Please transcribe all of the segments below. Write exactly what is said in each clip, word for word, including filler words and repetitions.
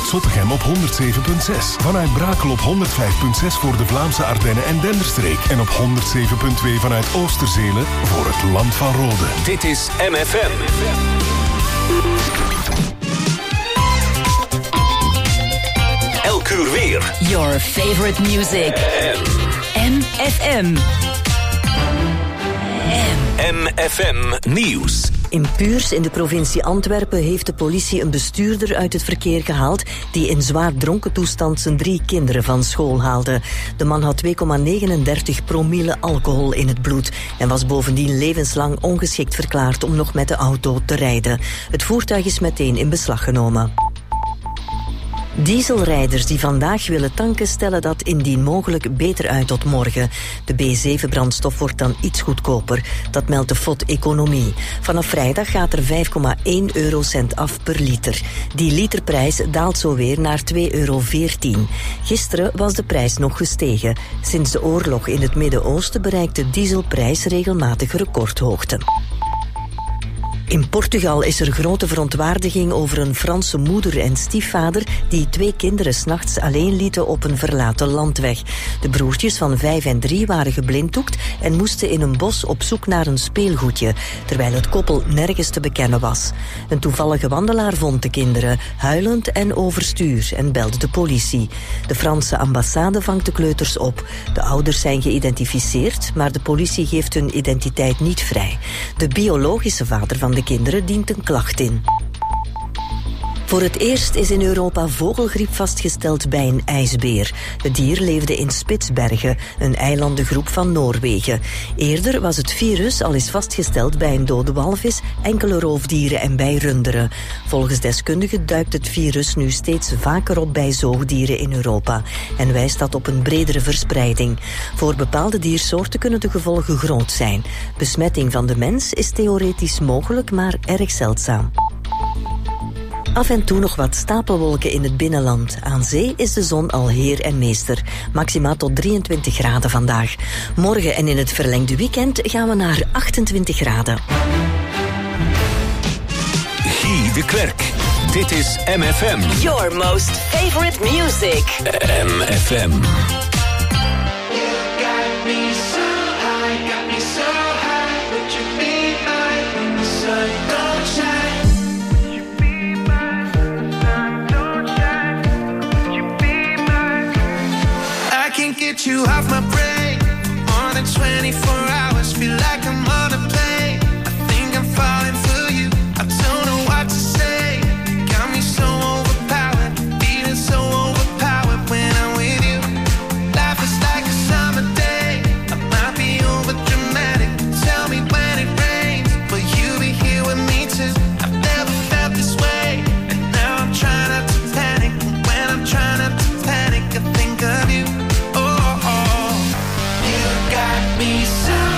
vanuit Zottegem op honderd zeven komma zes. Vanuit Brakel op honderd vijf komma zes voor de Vlaamse Ardennen en Denderstreek. En op honderd zeven komma twee vanuit Oosterzelen voor het Land van Rode. Dit is M F M. Elk uur weer. Your favorite music. M F M. M F M Nieuws. In Puurs in de provincie Antwerpen heeft de politie een bestuurder uit het verkeer gehaald die in zwaar dronken toestand zijn drie kinderen van school haalde. De man had twee komma negenendertig promille alcohol in het bloed en was bovendien levenslang ongeschikt verklaard om nog met de auto te rijden. Het voertuig is meteen in beslag genomen. Dieselrijders die vandaag willen tanken stellen dat indien mogelijk beter uit tot morgen. De B zeven brandstof wordt dan iets goedkoper. Dat meldt de F O D Economie. Vanaf vrijdag gaat er vijf komma één eurocent af per liter. Die literprijs daalt zo weer naar twee euro veertien. Gisteren was de prijs nog gestegen. Sinds de oorlog in het Midden-Oosten bereikt de dieselprijs regelmatig recordhoogte. In Portugal is er grote verontwaardiging over een Franse moeder en stiefvader die twee kinderen 's nachts alleen lieten op een verlaten landweg. De broertjes van vijf en drie waren geblinddoekt en moesten in een bos op zoek naar een speelgoedje, terwijl het koppel nergens te bekennen was. Een toevallige wandelaar vond de kinderen, huilend en overstuur, en belde de politie. De Franse ambassade vangt de kleuters op. De ouders zijn geïdentificeerd, maar de politie geeft hun identiteit niet vrij. De biologische vader van de kinderen dient een klacht in. Voor het eerst is in Europa vogelgriep vastgesteld bij een ijsbeer. Het dier leefde in Spitsbergen, een eilandengroep van Noorwegen. Eerder was het virus al eens vastgesteld bij een dode walvis, enkele roofdieren en bij runderen. Volgens deskundigen duikt het virus nu steeds vaker op bij zoogdieren in Europa en wijst dat op een bredere verspreiding. Voor bepaalde diersoorten kunnen de gevolgen groot zijn. Besmetting van de mens is theoretisch mogelijk, maar erg zeldzaam. Af en toe nog wat stapelwolken in het binnenland. Aan zee is de zon al heer en meester. Maximaal tot drieëntwintig graden vandaag. Morgen en in het verlengde weekend gaan we naar achtentwintig graden. Guy de Klerk. Dit is M F M. Your most favorite music. M F M. Get you off my brain more than twenty-four hours. Feel like I'm on a plane. I think I'm falling for you. I don't know what to say. Got me so overpowered, feeling so overpowered when I'm with you. Life is like a summer day. I might be over dramatic. Tell me when it rains, will you be here with me too? I've never felt this way, and now I'm trying not to panic. When I'm trying not to panic, I think of you. Me so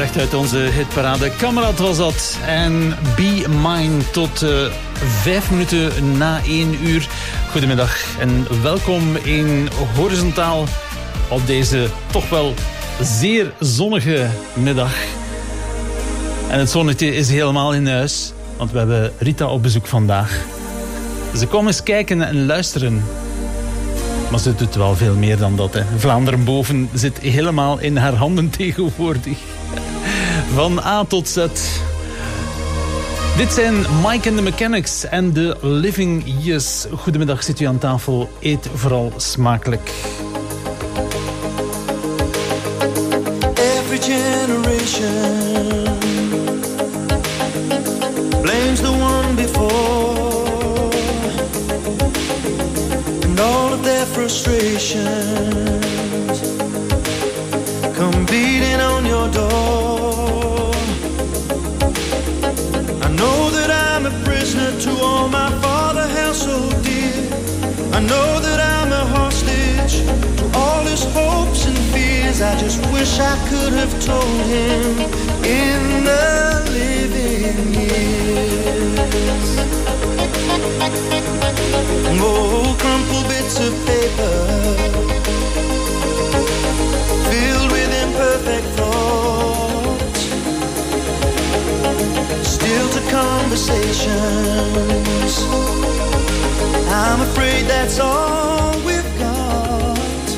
gebracht uit onze hitparade. Kamerad was dat. En Be Mine tot uh, vijf minuten na één uur. Goedemiddag en welkom in Horizontaal op deze toch wel zeer zonnige middag. En het zonnetje is helemaal in huis, want we hebben Rita op bezoek vandaag. Ze kwam eens kijken en luisteren. Maar ze doet wel veel meer dan dat. Hè. Vlaanderen boven zit helemaal in haar handen tegenwoordig. Van A tot Z. Dit zijn Mike and the Mechanics en The Living Years. Goedemiddag, zit u aan tafel. Eet vooral smakelijk. Every generation blames the one before. All of their frustrations come beating on your door. I know that I'm a prisoner to all my father held so dear. I know that I'm a hostage to all his hopes and fears. I just wish I could have told him in the living years. Oh, crumpled bits of paper filled with imperfect thoughts, still to conversations. I'm afraid that's all we've got.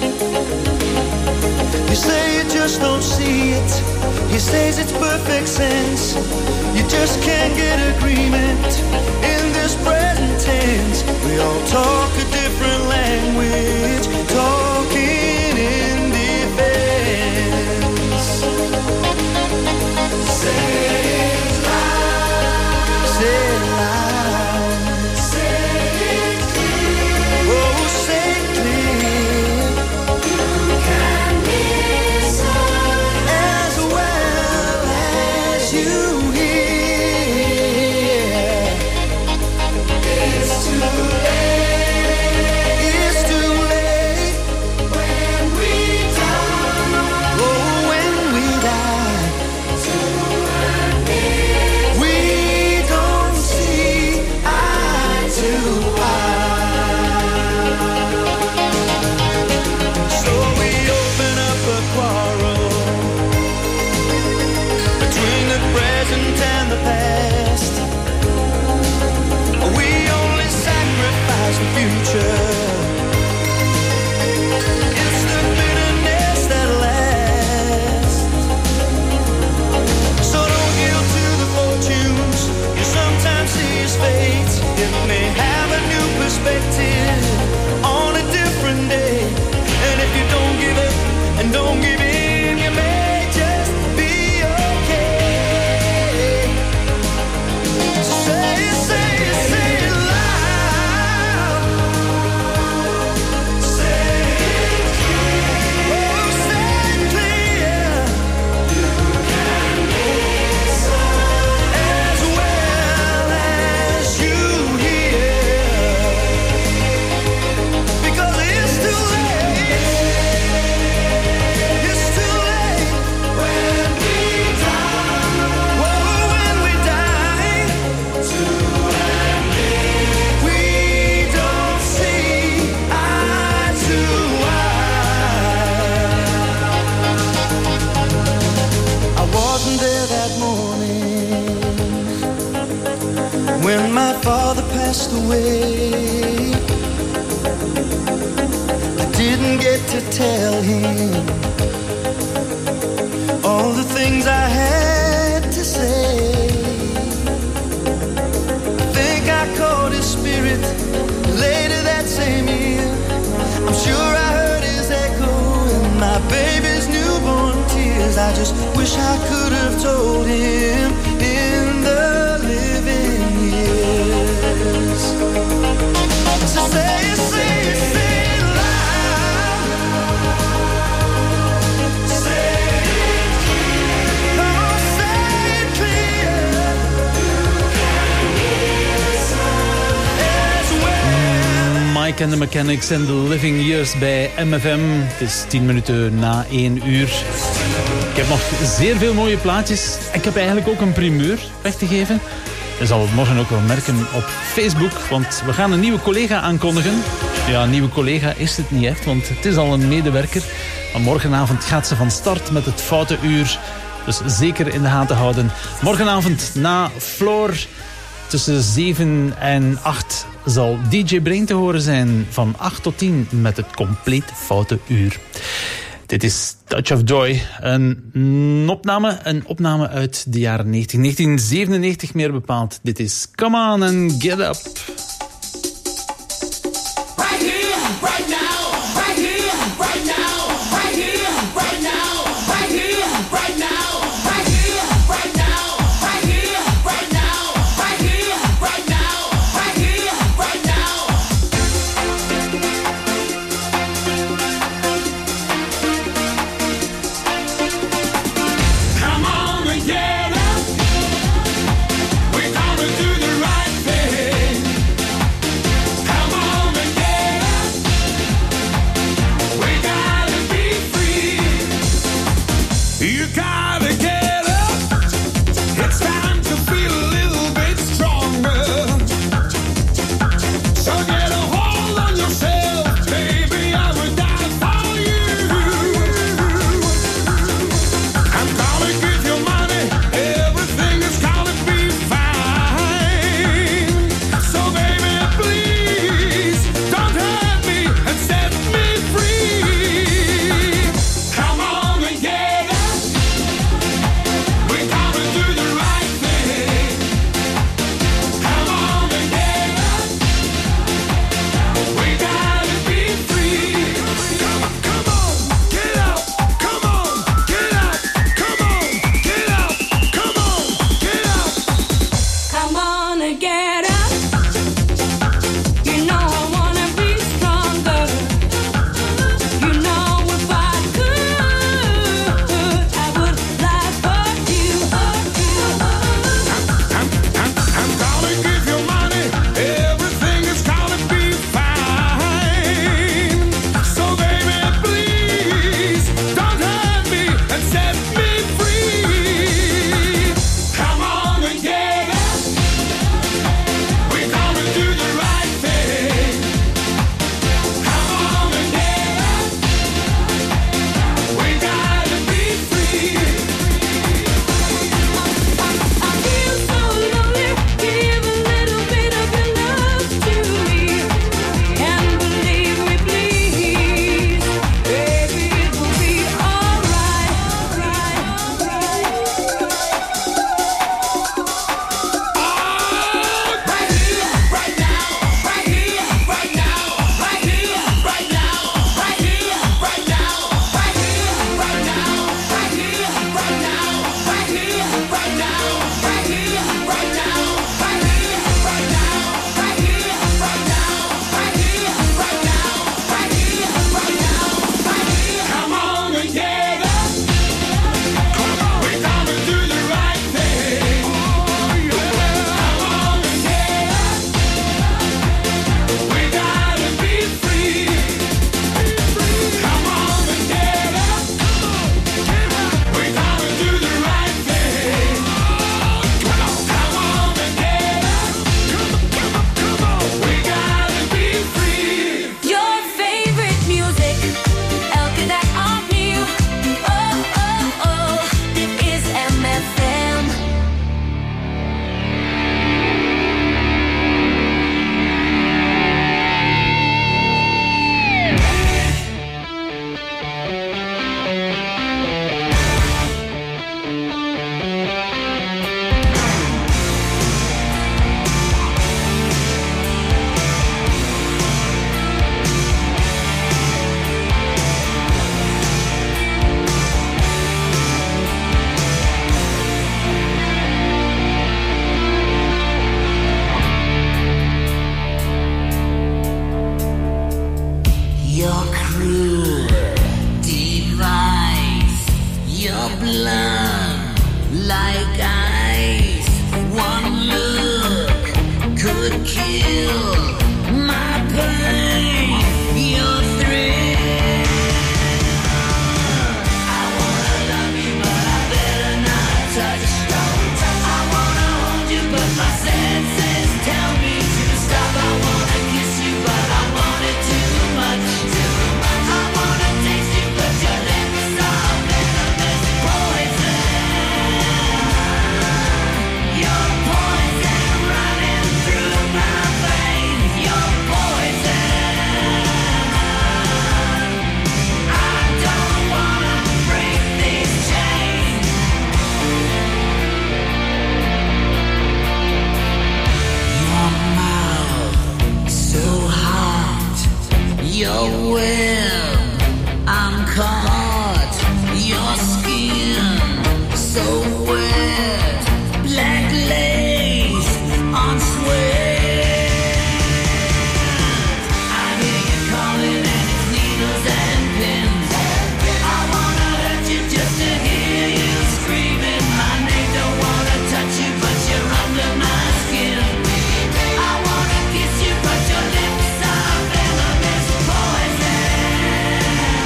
You say you just don't see it. He says it's perfect sense. You just can't get agreement in this present tense. We all talk a different language, talking in defense. Say it loud. Say it loud. Say it clear. Oh, say it clear. You can listen as well as you hear. It's too late. It's too late when we die. Oh, when we die. We don't see eye to eye. So we open up a quarrel between the present and the past. We only sacrifice the future. It's the bitterness that lasts. So don't yield to the fortunes you sometimes see as fate. It may have a new perspective on a different day. And if you don't give up and don't give in, you may just be okay. So say it, say it, say it loud. Say it clear. Oh, say it clear. You can listen as well as you hear. Because it's too late. It's too late when we die. Whoa, when we die. To admit we don't see eye to eye. I wasn't there that morning when my father passed away. I didn't get to tell him all the things I had to say. I think I caught his spirit later that same year. I'm sure I heard his echo in my baby's newborn tears. I just wish I could have told him in the living years. So say it, say it, say it loud. Say it clear. Oh, say it clear. You can listen as well. Mike and the Mechanics en The Living Years bij M F M. Het is tien minuten na één uur. Ik heb nog zeer veel mooie plaatjes. Ik heb eigenlijk ook een primeur weg te geven. Je zal het morgen ook wel merken op Facebook, want we gaan een nieuwe collega aankondigen. Ja, een nieuwe collega is het niet echt, want het is al een medewerker. Maar morgenavond gaat ze van start met het Foute Uur. Dus zeker in de gaten houden. Morgenavond na Floor tussen zeven en acht zal D J Brain te horen zijn van acht tot tien met het compleet Foute Uur. Dit is Touch of Joy, een opname, een opname uit de jaren negentig, negentien zevenennegentig meer bepaald. Dit is Come On and Get Up. kill my pain. wind. I'm caught, your skin so wet, black lace on sweat. I hear you calling and it's needles and pins. I wanna hurt you just to hear you screaming my name. Don't wanna touch you but you're under my skin. I wanna kiss you but your lips are venomous poison.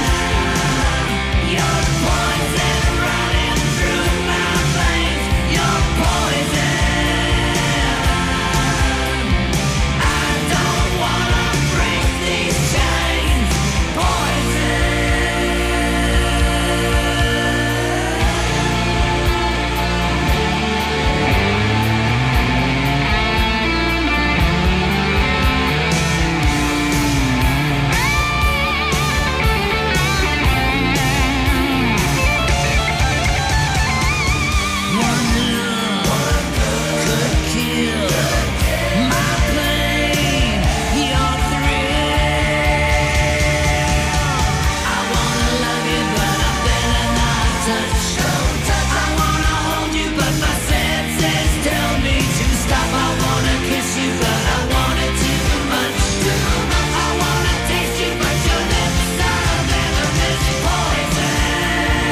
You're poison running through my veins. You're poison. I don't wanna break these chains. Poison. One look could kill my pain, your thrill. I wanna love you, but I better not touch. I wanna hold you, but my senses tell me to stop. I wanna kiss you, but I want it too much. I wanna taste you, but your lips are venomous poison.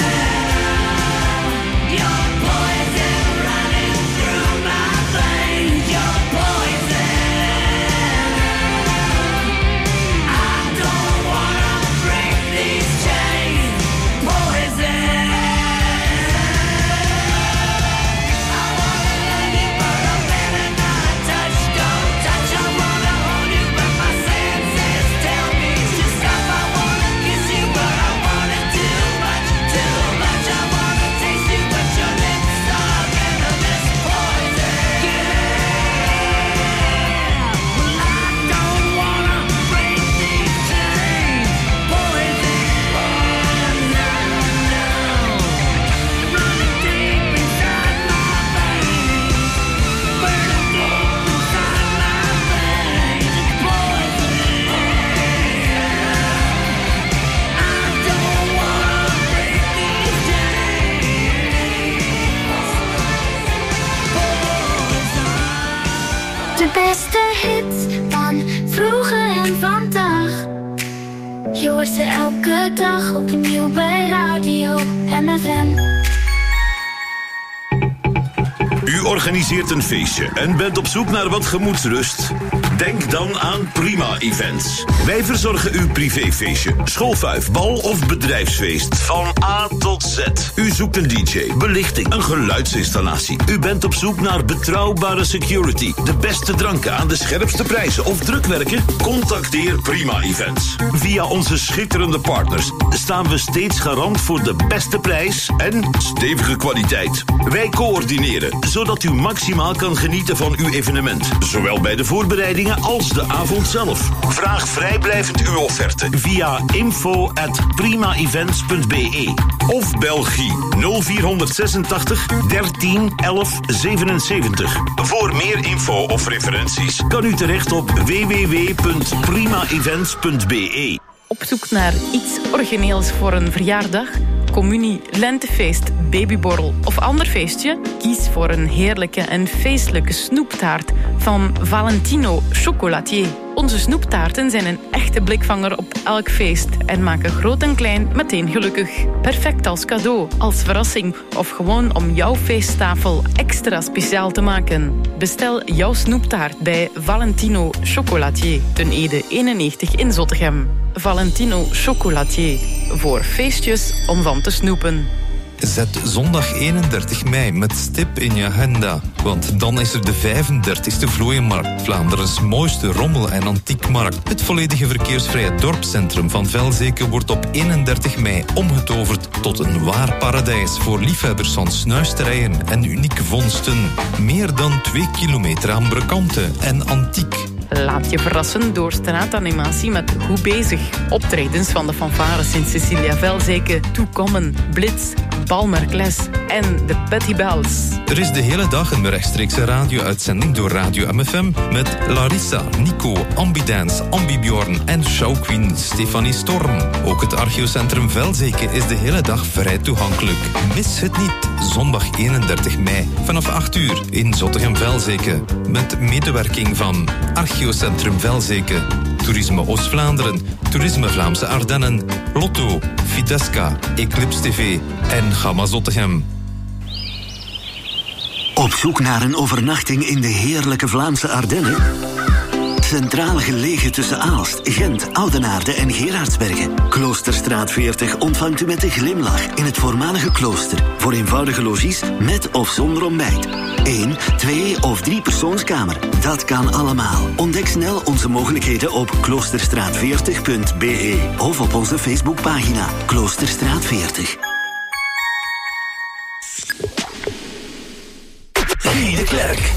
You're poison running through my veins. You're poison. I don't wanna break these chains. Poison. I wanna love you, but I better not touch. Don't touch. I wanna hold you, but my senses tell me to stop. I wanna kiss you, but I want it too much, too much. I wanna taste you, but your lips are venomous poison. Well, I don't wanna break these chains. Poison. No, no. Running deep inside my veins. Burning deep inside my veins. Poison. I don't wanna break these chains. De beste hits van vroeger en vandaag. Je hoort ze elke dag opnieuw bij Radio M F M. U organiseert een feestje en bent op zoek naar wat gemoedsrust? Denk dan aan Prima Events. Wij verzorgen uw privéfeestje, schoolfuif, bal of bedrijfsfeest. Van A tot Z. U zoekt een D J, belichting, een geluidsinstallatie. U bent op zoek naar betrouwbare security, de beste dranken aan de scherpste prijzen of drukwerken? Contacteer Prima Events. Via onze schitterende partners staan we steeds garant voor de beste prijs en stevige kwaliteit. Wij coördineren, zodat u maximaal kan genieten van uw evenement. Zowel bij de voorbereidingen als de avond zelf. Vraag vrijblijvend uw offerte via info at primaevents punt b e of Belgie nul vierhonderdzesentachtig dertien elf zevenenzeventig. Voor meer info of referenties kan u terecht op w w w punt primaevents punt b e. Op zoek naar iets origineels voor een verjaardag, communie, lentefeest, babyborrel of ander feestje? Kies voor een heerlijke en feestelijke snoeptaart van Valentino Chocolatier. Onze snoeptaarten zijn een echte blikvanger op elk feest en maken groot en klein meteen gelukkig. Perfect als cadeau, als verrassing of gewoon om jouw feesttafel extra speciaal te maken. Bestel jouw snoeptaart bij Valentino Chocolatier, ten Ede eenennegentig in Zottegem. Valentino Chocolatier, voor feestjes om van te snoepen. Zet zondag eenendertig mei met stip in je agenda. Want dan is er de vijfendertigste Vlooienmarkt, Vlaanderen's mooiste rommel- en antiekmarkt. Het volledige verkeersvrije dorpscentrum van Velzeke wordt op eenendertig mei omgetoverd tot een waar paradijs voor liefhebbers van snuisterijen en unieke vondsten. Meer dan twee kilometer aan brokanten en antiek. Laat je verrassen door straatanimatie met Hoe Bezig. Optredens van de fanfares in Cecilia Velzeke, Toekommen, Blitz, Balmerkles en de Betty Bells. Er is de hele dag een rechtstreekse radio-uitzending door Radio M F M met Larissa, Nico, Ambidance, Ambibjorn en showqueen Stefanie Storm. Ook het Archeocentrum Velzeke is de hele dag vrij toegankelijk. Mis het niet, zondag eenendertig mei vanaf acht uur in Zottegem-Velzeke. Met medewerking van Archeocentrum Velzeke, Toerisme Oost-Vlaanderen, Toerisme Vlaamse Ardennen, Lotto, Fidesca, Eclipse T V en Gamma Zottegem. Op zoek naar een overnachting in de heerlijke Vlaamse Ardennen? Centraal gelegen tussen Aalst, Gent, Oudenaarde en Gerardsbergen. Kloosterstraat veertig ontvangt u met een glimlach in het voormalige klooster. Voor eenvoudige logies met of zonder ontbijt. Eén, twee of drie persoonskamer. Dat kan allemaal. Ontdek snel onze mogelijkheden op kloosterstraat veertig punt b e of op onze Facebookpagina Kloosterstraat veertig. Guy de Klerk.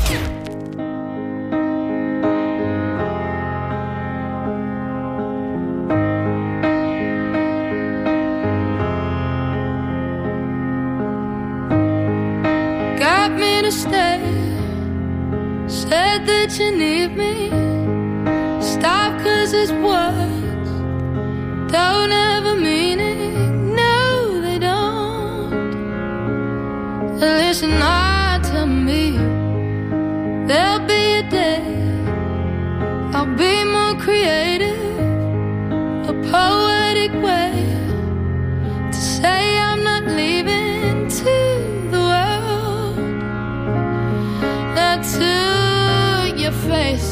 Got me to stay. Said that you need me. Stop 'cause it's words don't ever mean it. No, they don't. Listen, I tell me there'll be a day I'll be more creative, a poetic way to say I'm not leaving to the world, not to your face.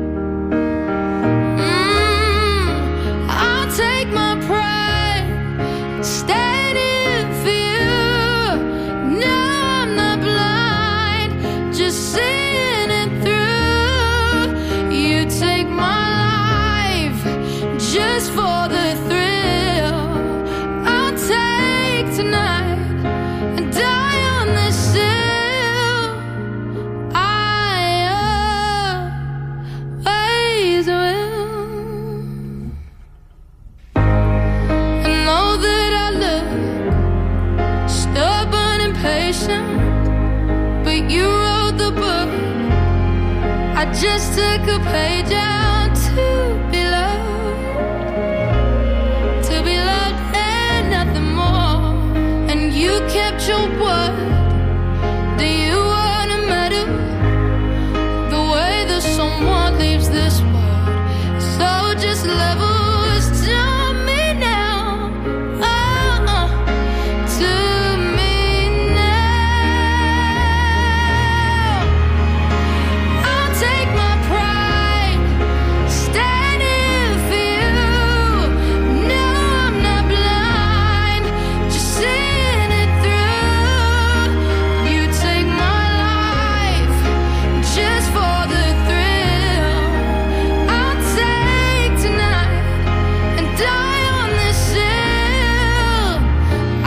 Mm, I'll take my pride, stand in for you. No, I'm not blind, just seeing it through. You take my life just for the thrill. I'll take tonight and die on this hill. I always will. I know that I look stubborn and patient, but you wrote the book. I just took a page out to be loved, to be loved and nothing more. And you kept your word. Do you want a medal? The way that someone leaves this world. So just levels to me now. Oh, uh, to me now. I'll take my pride, stand in for you. No, I'm not blind, just seeing it through. You take my life just for the thrill. I'll take tonight and die on this hill. I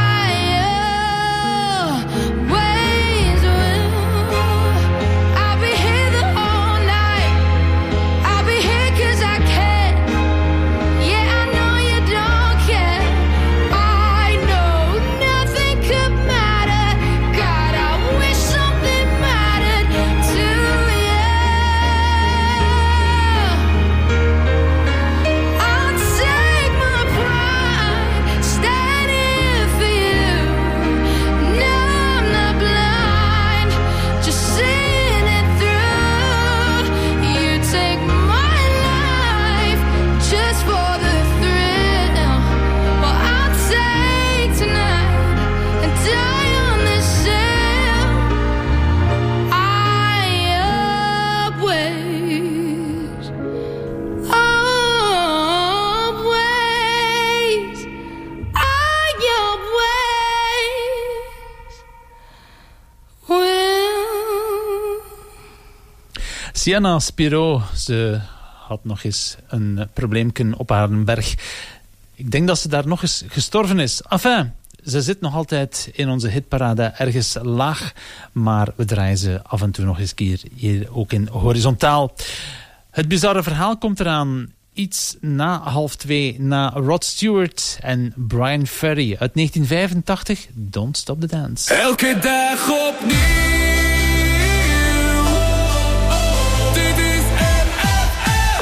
always will. I'll be here the whole night. I'll be here 'cause I can. Yeah, I know you don't care. I know nothing could matter. God, I wish something mattered to you. I'll take my pride, stand in for you. No, I'm not blind, just seeing it through. You take my life just for the thrill. Well, I'll take tonight and die on this hill. I always, always, I always will. Sienna Spiro, ze had nog eens een probleemje op haar berg. Ik denk dat ze daar nog eens gestorven is. Enfin, ze zit nog altijd in onze hitparade ergens laag, maar we draaien ze af en toe nog eens keer hier ook in horizontaal. Het bizarre verhaal komt eraan iets na half twee na Rod Stewart en Brian Ferry uit negentien vijfentachtig, Don't Stop the Dance. Elke dag opnieuw. Dit is R F M.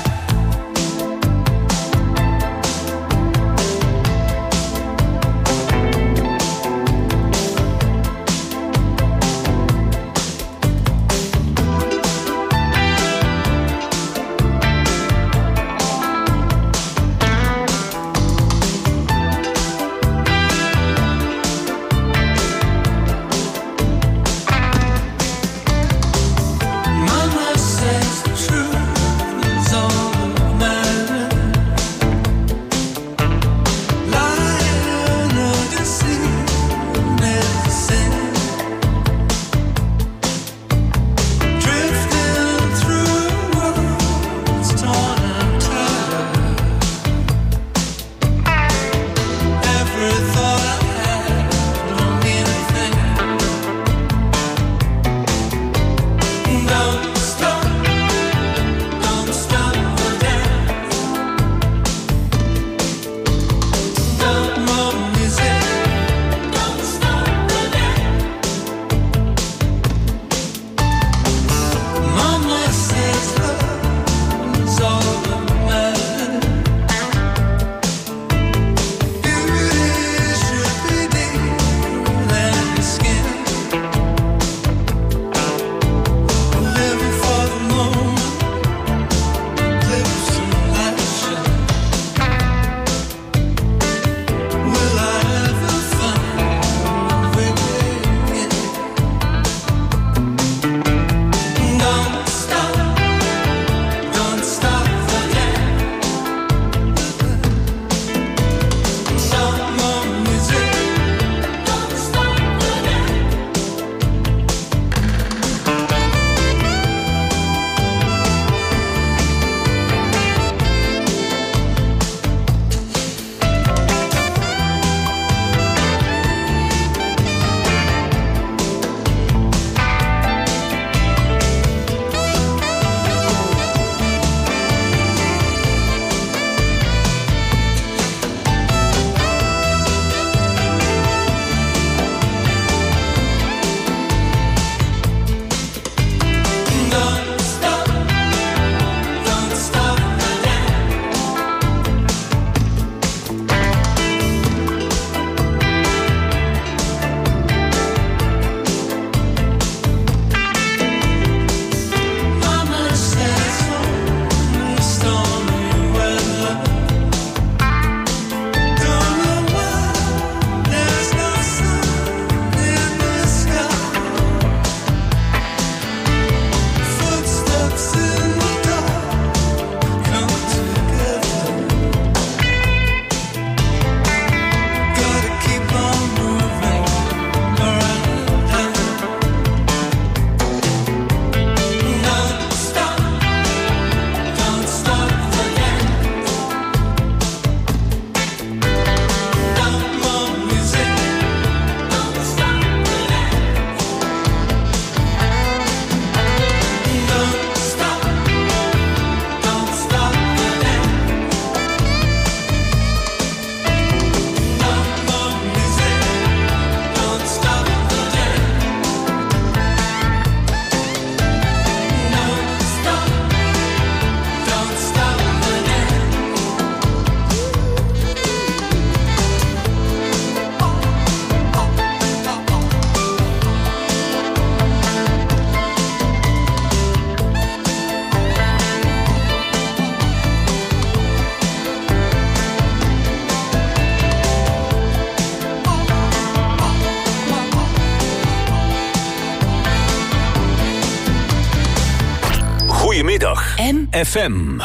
Goedemiddag. M F M.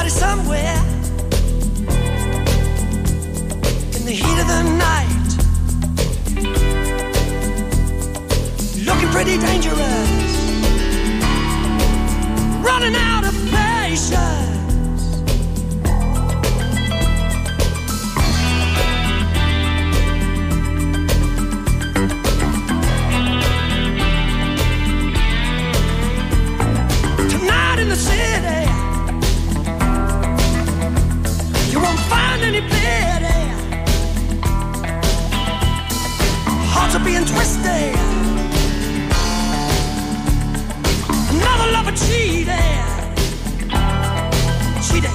somebody somewhere in the heat of the night, looking pretty dangerous, running out of patience. Tonight in the city, you won't find any pity. Hearts are being twisted, another lover cheated, cheated.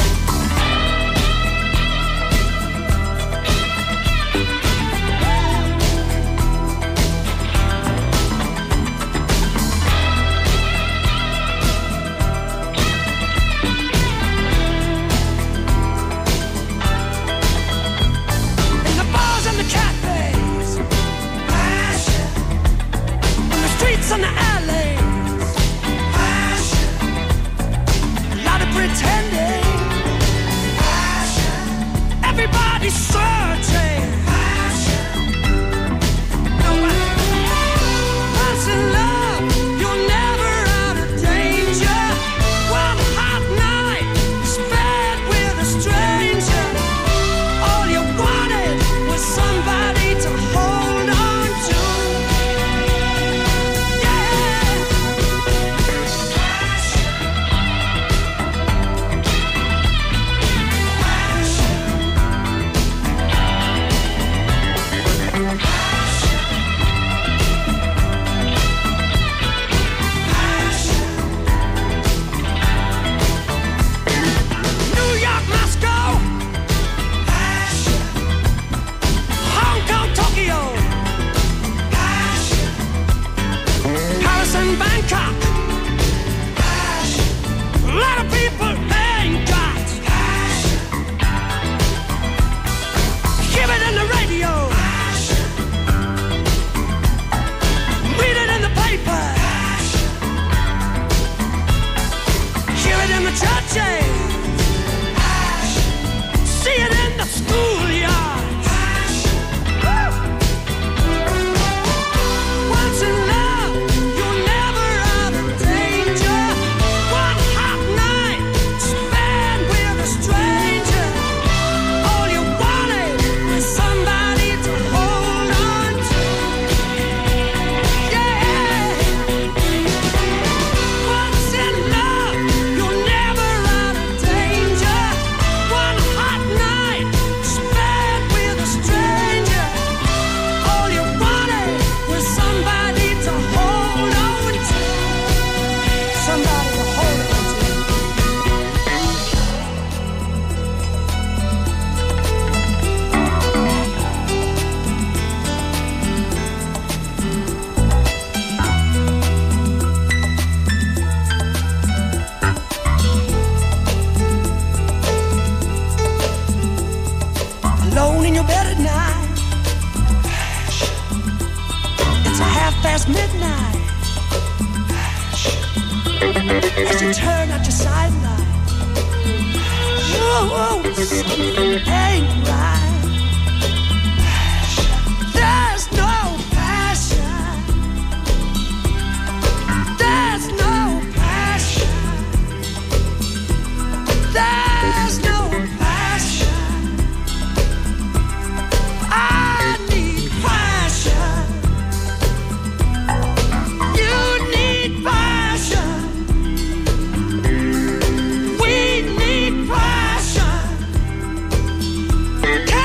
In the bars and the cafes, passion. In the streets and the alleys, passion. A lot of pretending, passion. Everybody's searching, passion. Once in love, you're never out of danger. One hot night spent with a stranger. All you wanted was somebody to hold on to. Yeah. New York, Moscow, Hong Kong, Tokyo, Paris and Bangkok. A lot of people ain't got. Hear it in the radio, read it in the paper, hear it in the churches, see it in the schoolyards. Once in love, you're never out of danger. One hot night spent with a stranger. All you wanted was somebody to hold on to. Yeah. Once in love, you're never out of danger. One hot night spent with a stranger. All you wanted was somebody to hold on to. Somebody to hold on to. Alone in your bed at night, it's a half past midnight. As you turn out your sidelight, whoa, whoa, something ain't right. There's no passion. There's no passion. There's no passion. I need passion. You need passion. We need passion. Can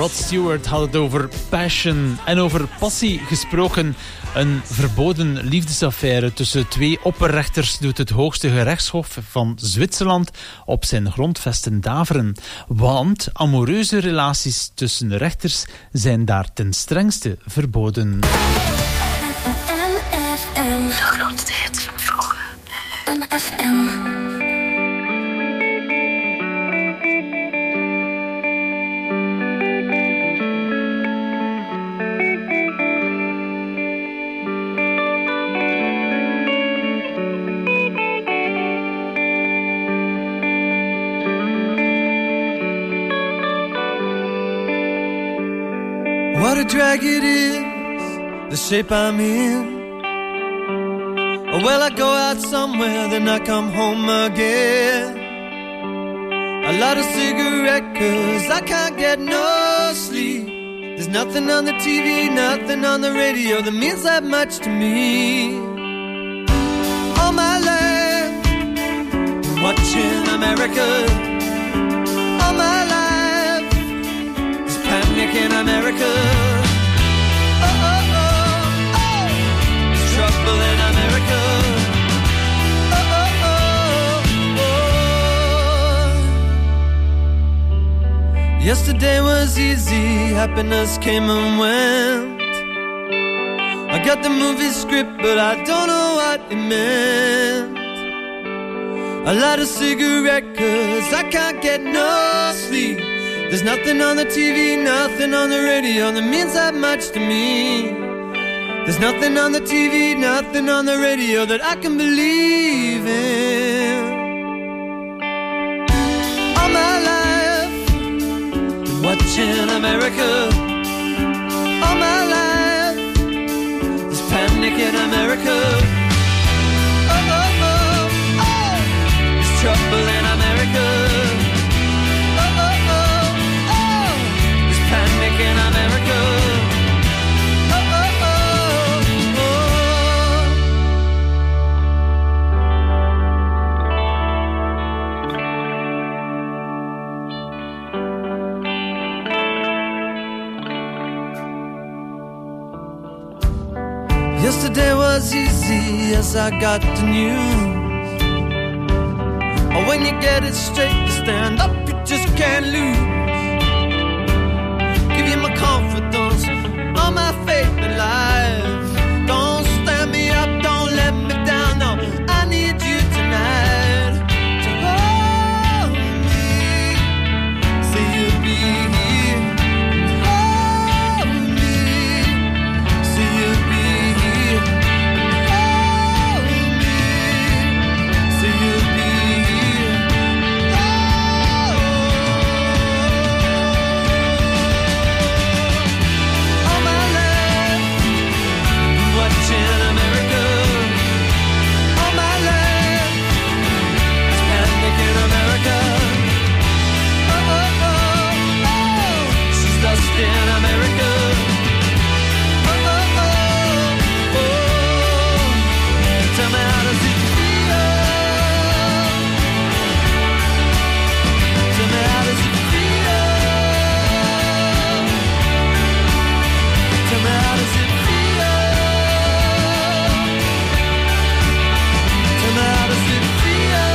Rod Stewart had het over passion. En over passie gesproken. Een verboden liefdesaffaire tussen twee opperrechters doet het hoogste gerechtshof van Zwitserland op zijn grondvesten daveren. Want amoureuze relaties tussen rechters zijn daar ten strengste verboden. De grootste hits van vroeger. N F M. What a drag it is, the shape I'm in. Well, I go out somewhere, then I come home again. A lot of cigarette, cause I can't get no sleep. There's nothing on the T V, nothing on the radio that means that much to me. All my life, watching America. All my life, there's panic in America. Oh, oh, oh, oh, there's trouble in America. Oh, oh, oh, oh. Yesterday was easy, happiness came and went. I got the movie script, but I don't know what it meant. A lot of cigarette, cause I can't get no sleep. There's nothing on the T V, nothing on the radio that means that much to me. There's nothing on the T V, nothing on the radio that I can believe in. All my life, been watching America. All my life, there's panic in America. Oh, oh, oh, oh, there's trouble in America. Oh, oh, oh, oh, there's panic in America. Oh, oh, oh, oh. Yesterday was easy as I got the news. Oh, when you get it straight, you stand up, you just can't lose. Give you my confidence, all my faith in life. Don't stand me up, don't let me down, no, I need you tonight to hold me, say you'll be here. Hold me, say you'll be here. Hold me, say you'll be here. All my life, watching America. All my life, it's panic in America. Oh, oh, oh, oh, she's lost in America. Oh, oh, oh, oh, tell me how does it feel? Tell me how does it feel? Tell me how does it feel? Tell me how does it feel?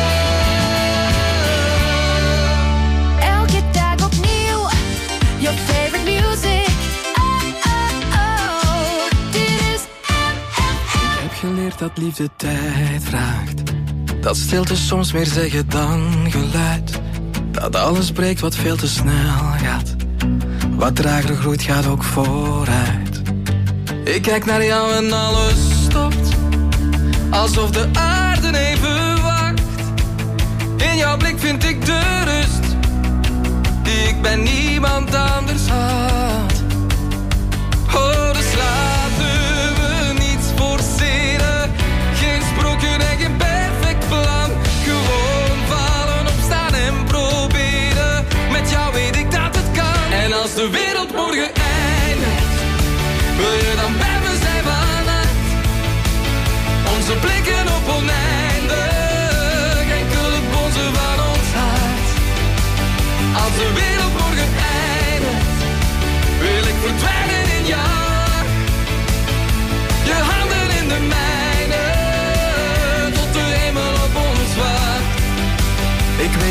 Elke dag opnieuw, your favorite music. Oh, oh, oh, dit is M F M. Ik heb geleerd dat liefde tijd vraagt. Dat stilte soms meer zeggen dan geluid. Dat alles breekt wat veel te snel gaat. Wat trager groeit gaat ook vooruit. Ik kijk naar jou en alles stopt. Alsof de aarde even wacht. In jouw blik vind ik de rust die ik bij niemand anders had. Oh, dus laten we niets forceren. Geen sprookje en geen perfect plan. Gewoon vallen, opstaan en proberen. Met jou weet ik dat het kan. En als de wereld morgen eindigt, wil je dan bij me zijn vannacht? Onze blikken op oneindig.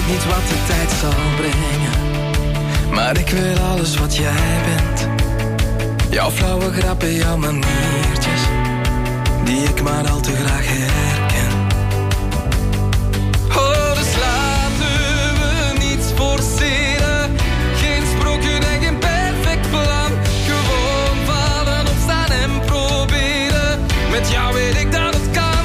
weet niet wat de tijd zal brengen, maar ik wil alles wat jij bent. Jouw flauwe grappen, jouw maniertjes, die ik maar al te graag herken. Oh, dus laten we niets forceren, geen sprookje en geen perfect plan. Gewoon vallen, opstaan en proberen, met jou weet ik dat het kan.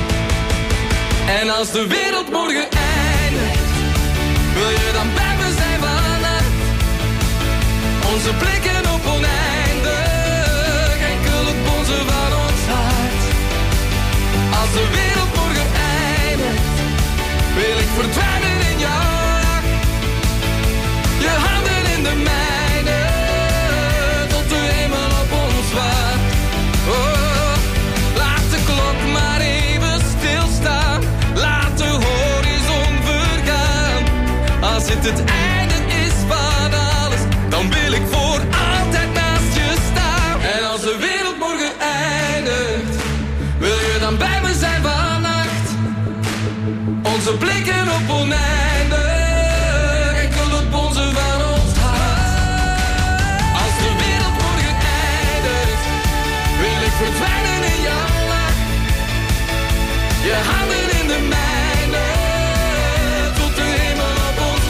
En als de wereld morgen eindigt, wil je dan bij me zijn vannacht? Onze blikken op oneindig, enkel het bonzen van ons hart. Als de wereld morgen eindigt, wil ik verdwijnen in jouw lach. Je handen in de mijne, tot de hemel op ons wacht. Oh, laat de klok maar even stilstaan, laat de horizon vergaan. Als het het einde is van alles, dan wil ik voor altijd naast je staan. En als de wereld morgen eindigt, wil je dan bij me zijn vannacht? Onze blikken op oneindig, enkel het bonzen van ons hart. Als de wereld morgen eindigt, wil ik verdwijnen in jouw lach. Je handen in de mijne, tot de hemel op ons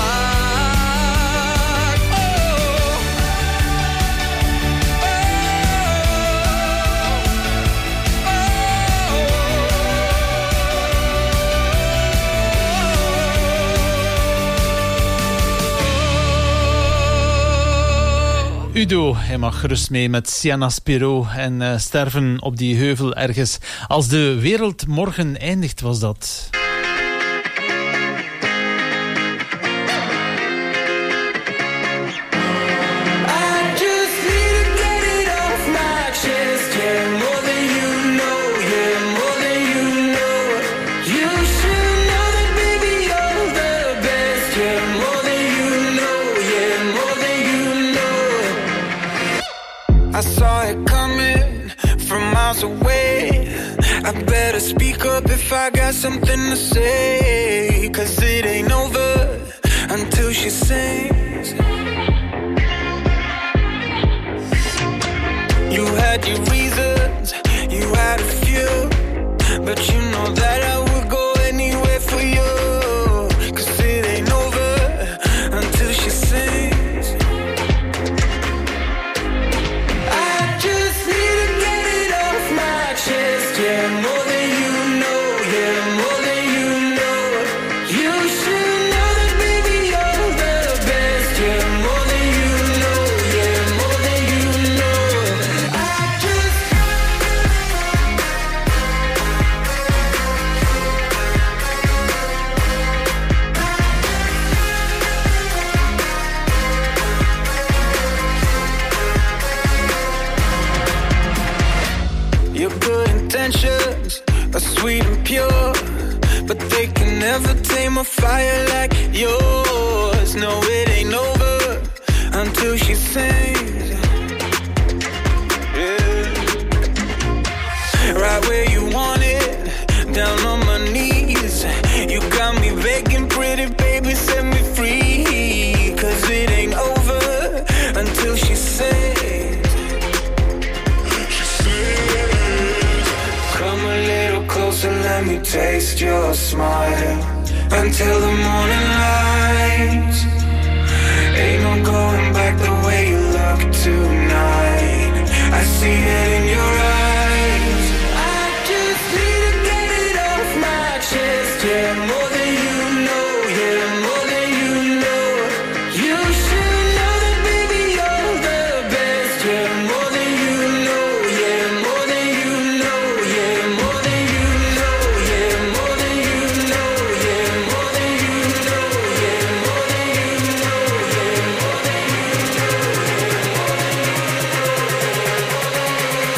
wacht. Oh, Udo, hij mag gerust mee met Sienna Spiro en uh, sterven op die heuvel ergens. Als de wereld morgen eindigt, was dat. I saw it coming from miles away. I better speak up if I got something to say, 'cause it ain't over until she sings. You had your reasons, you had a few, but you know that I would go anywhere for you, 'cause it ain't over until she sings. Yeah, more than you know, yeah, more than you know. You should know that, baby, you're the best. Yeah, more than you know, yeah, more than you know. I just your good intentions are sweet and pure, but they can never tame a fire like yours. No, it ain't over until she sings. Yeah. Right where you want it, down on my knees. You got me begging, pretty baby, set me free, 'cause it ain't over until she sings. Come a little closer, let me taste your smile, until the morning light. Ain't no going back the way you look tonight. I see it in your eyes. I just need to get it off my chest. Yeah, more than you know, yeah, more than you know. You should know that, baby, you're the best. Yeah, more than you know, yeah, more than you know, yeah, more than you know, yeah, more than you know, yeah, more than you know, yeah, more than you know, yeah, more than you know, yeah, more than you know.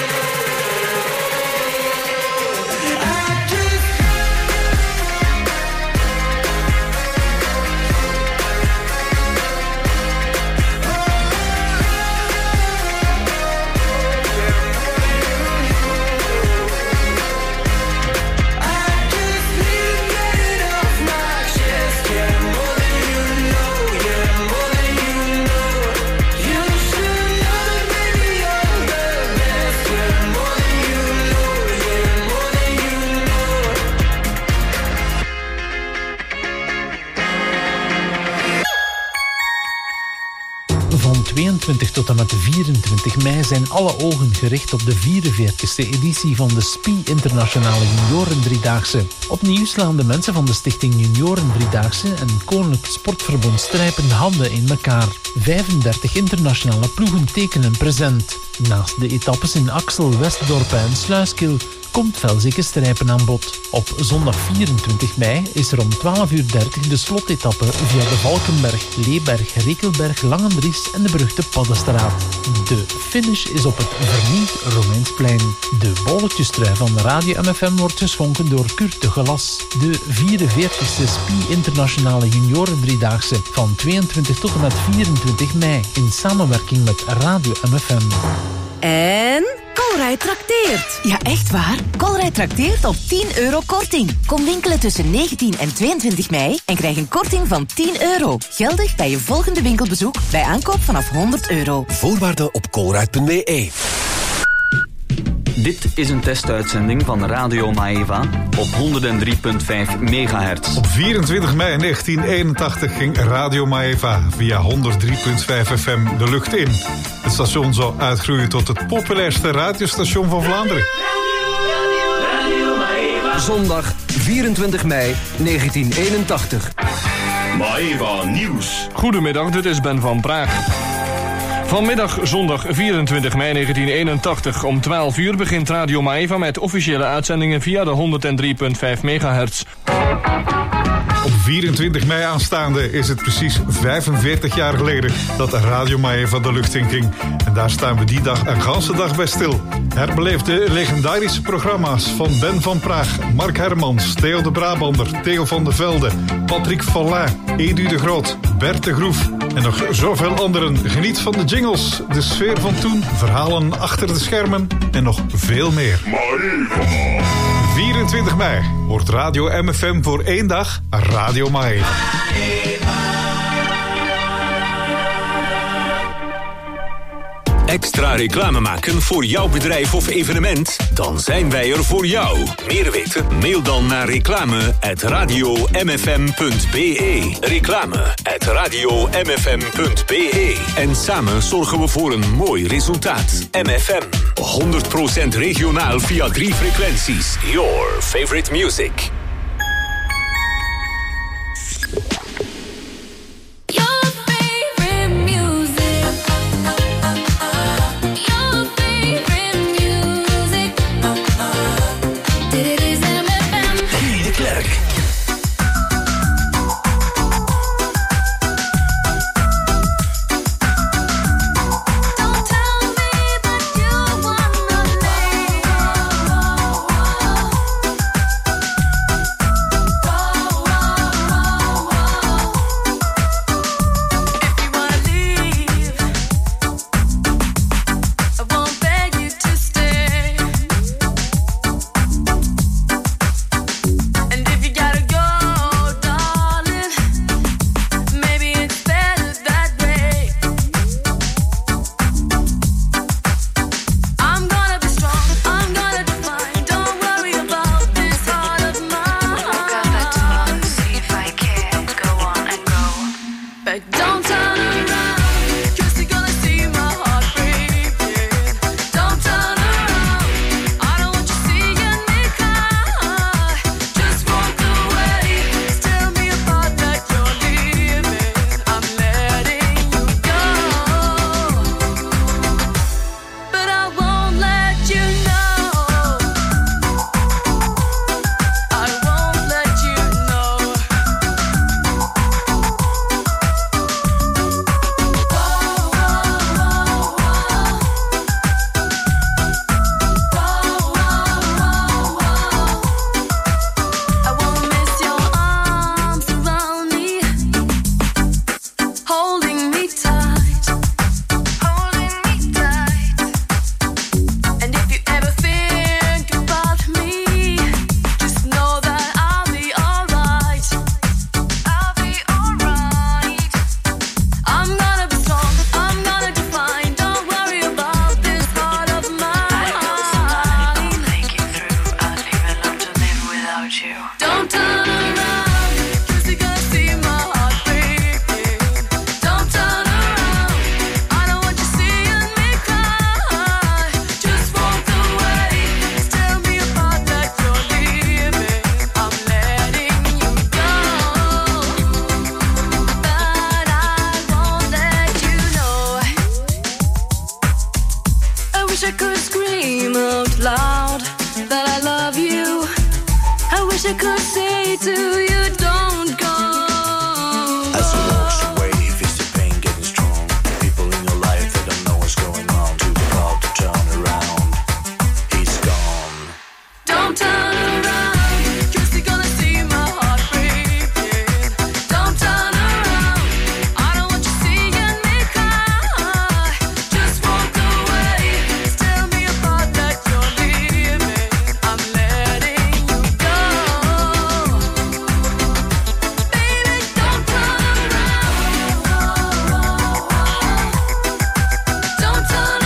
tweeëntwintig tot en met vierentwintig mei zijn alle ogen gericht op de vierenveertigste editie van de S P I Internationale Junioren Driedaagse. Opnieuw slaan de mensen van de Stichting Junioren Driedaagse en Koninklijk Sportverbond Strijpen handen in elkaar. vijfendertig internationale ploegen tekenen present. Naast de etappes in Axel, Westdorpen en Sluiskil komt Velzikke Strijpen aan bod. Op zondag vierentwintig mei is er om twaalf uur dertig de slotetappe via de Valkenberg, Leeberg, Rekelberg, Langendries en de beruchte Paddenstraat. De finish is op het vernieuwd Romeinsplein. De bolletjestrui van Radio M F M wordt geschonken door Kurt de Gelas. De vierenveertigste S P I Internationale Junioren Driedaagse van tweeëntwintig tot en met vierentwintig mei in samenwerking met Radio M F M. En Colruyt trakteert. Ja, echt waar. Colruyt trakteert op tien euro korting. Kom winkelen tussen negentien en tweeëntwintig mei en krijg een korting van tien euro. Geldig bij je volgende winkelbezoek bij aankoop vanaf honderd euro. Voorwaarden op colruyt punt b e. Dit is een testuitzending van Radio Maeva op honderddrie komma vijf megahertz. Op vierentwintig mei negentien eenentachtig ging Radio Maeva via honderddrie komma vijf F M de lucht in. Het station zou uitgroeien tot het populairste radiostation van Vlaanderen. Zondag vierentwintig mei negentien eenentachtig. Maeva Nieuws. Goedemiddag, dit is Ben van Praag. Vanmiddag zondag vierentwintig mei negentien eenentachtig om twaalf uur begint Radio Maeva met officiële uitzendingen via de honderddrie komma vijf megahertz. Op vierentwintig mei aanstaande is het precies vijfenveertig jaar geleden dat Radio Maeva de lucht in ging. En daar staan we die dag een ganse dag bij stil. Herbeleef de legendarische programma's van Ben van Praag, Mark Hermans, Theo de Brabander, Theo van de Velde, Patrick Follin, Edu de Groot, Bert de Groef en nog zoveel anderen. Geniet van de jingles, de sfeer van toen, verhalen achter de schermen en nog veel meer. vierentwintig mei wordt Radio M F M voor één dag Radio Maeva. Extra reclame maken voor jouw bedrijf of evenement? Dan zijn wij er voor jou. Meer weten? Mail dan naar reclame at radio m f m punt b e. Reclame at radio m f m punt b e. En samen zorgen we voor een mooi resultaat. M F M, honderd procent regionaal via drie frequenties. Your favorite music. wish I could say to you, don't go. As he walks away, he feels the pain getting strong. People in your life, they don't know what's going on. Too proud to turn around. He's gone. Don't turn around, 'cause you're gonna see my heart breaking. Don't turn around, I don't want you seeing me cry. Just walk away, tell me apart that you're leaving. I'm letting you go. Baby, don't turn around. Don't turn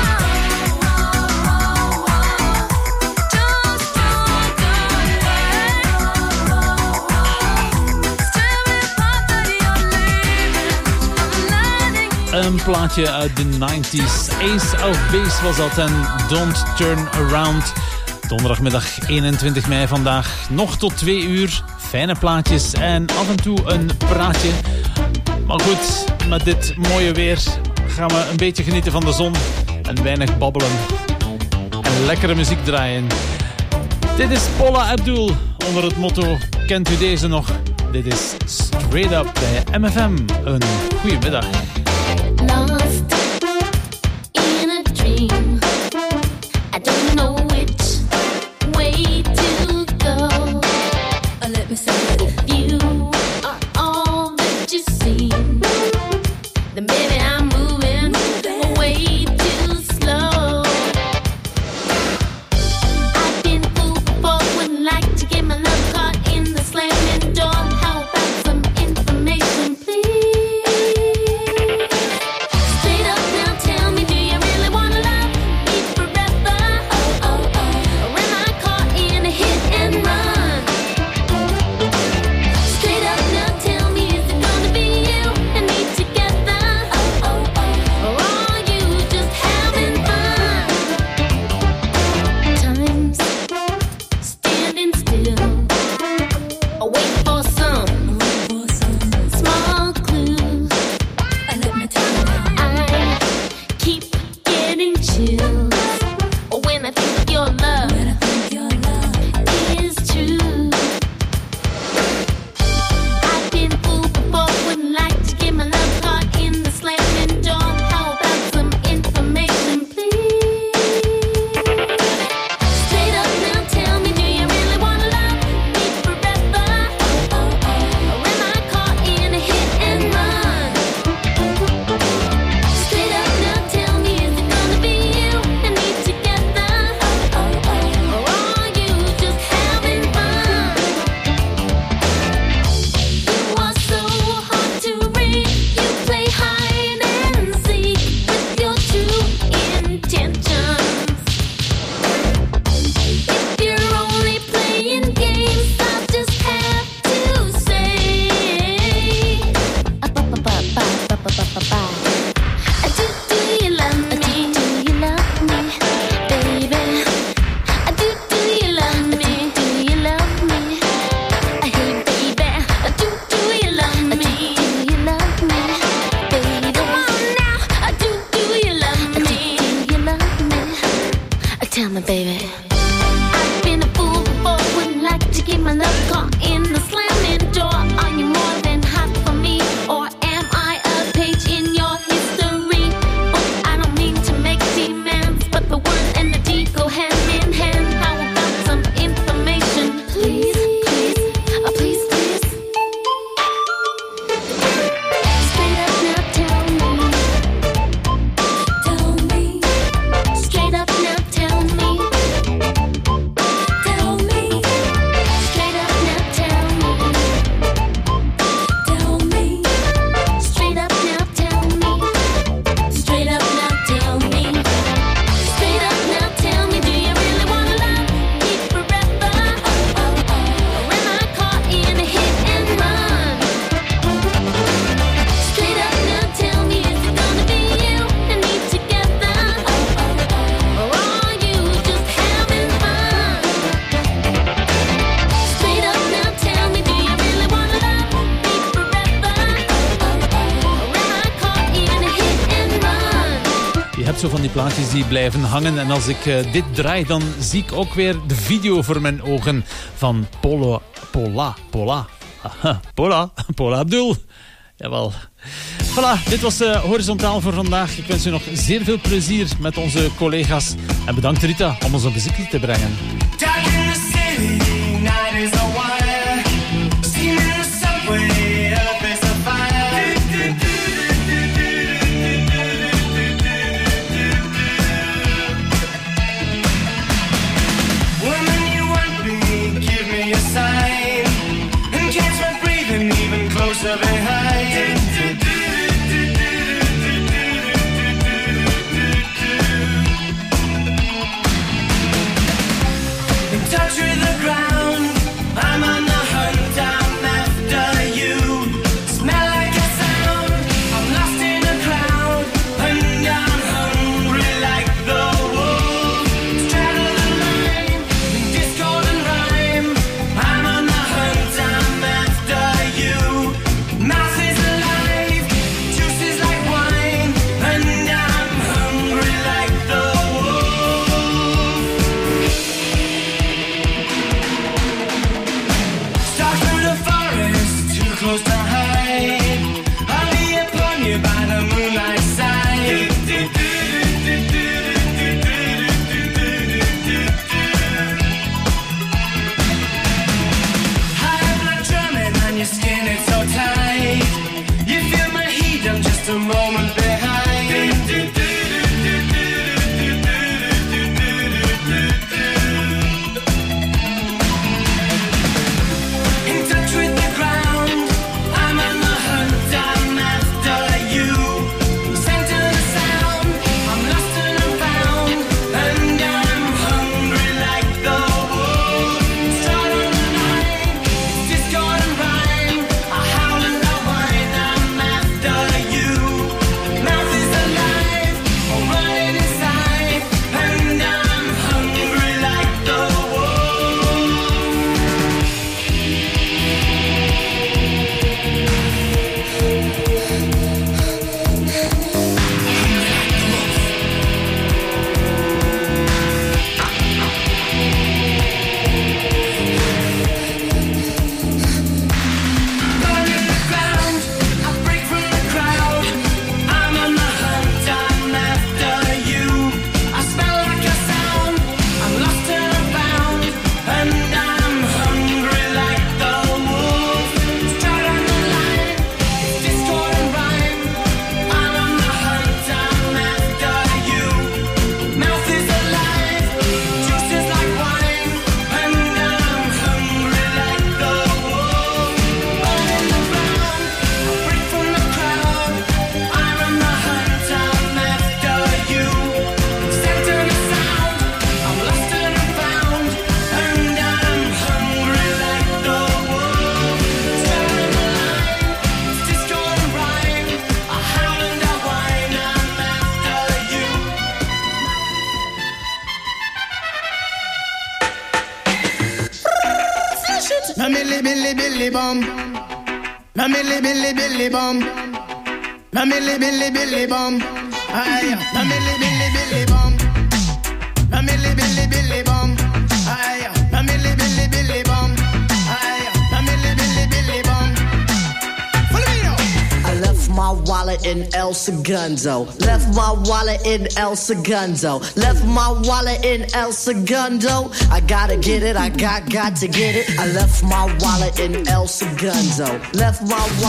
Een plaatje uit de nineties. Ace of Base was dat en Don't Turn Around. Donderdagmiddag eenentwintig mei vandaag. Nog tot twee uur. Fijne plaatjes en af en toe een praatje. Maar goed, met dit mooie weer gaan we een beetje genieten van de zon. En weinig babbelen. En lekkere muziek draaien. Dit is Paula Abdul onder het motto: kent u deze nog? Dit is Straight Up bij M F M. Een goede middag. Lost in a dream. I don't know which way to go. Uh, let me say it. If you are all that you seem, then maybe I'm moving way too slow. I've been fooled before, wouldn't like to get my love caught in the slamming door. How about some information, please? zo van die plaatjes die blijven hangen. En als ik uh, dit draai, dan zie ik ook weer de video voor mijn ogen van Polo, Pola, Pola, Aha, Pola, Pola Abdul. Jawel. Voilà, dit was uh, Horizontaal voor vandaag. Ik wens u nog zeer veel plezier met onze collega's. En bedankt Rita om ons op bezoek te brengen. Segundo. Left my wallet in El Segundo. Left my wallet in El Segundo. I gotta get it, I got, got to get it. I left my wallet in El Segundo. Left my wallet